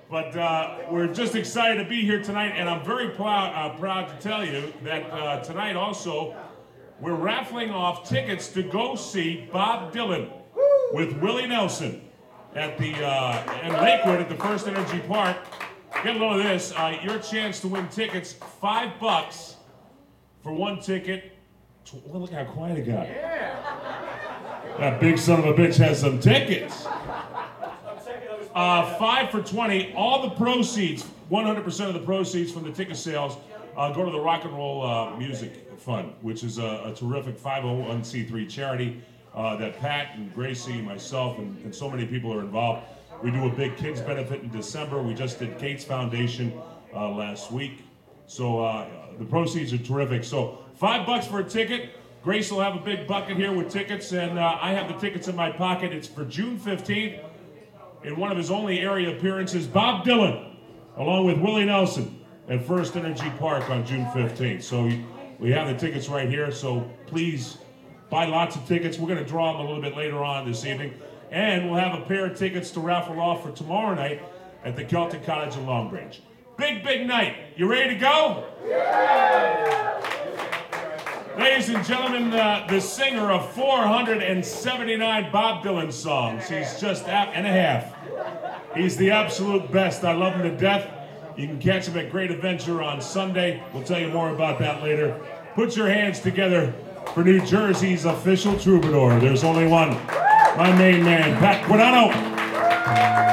But we're just excited to be here tonight, and I'm very proud to tell you that tonight also we're raffling off tickets to go see Bob Dylan with Willie Nelson at the in Lakewood at the First Energy Park. Get a load of this. Your chance to win tickets, $5 for one ticket. Well, look how quiet it got. Yeah. That big son of a bitch has some tickets. 5 for 20. All the proceeds, 100% of the proceeds from the ticket sales, go to the Rock and Roll Music Fund, which is a terrific 501c3 charity that Pat and Gracie, myself, and so many people are involved. We do a big kids benefit in December. We just did Gates Foundation last week. So the proceeds are terrific. So $5 for a ticket. Grace will have a big bucket here with tickets, and I have the tickets in my pocket. It's for June 15th. In one of his only area appearances, Bob Dylan, along with Willie Nelson at First Energy Park on June 15th. So we have the tickets right here, so please buy lots of tickets. We're going to draw them a little bit later on this evening. And we'll have a pair of tickets to raffle off for tomorrow night at the Celtic Cottage in Long Branch. Big, big night. You ready to go? Yeah! Ladies and gentlemen, the singer of 479 Bob Dylan songs. He's just and a half. He's the absolute best. I love him to death. You can catch him at Great Adventure on Sunday. We'll tell you more about that later. Put your hands together for New Jersey's official troubadour. There's only one. My main man, Pat Guadano.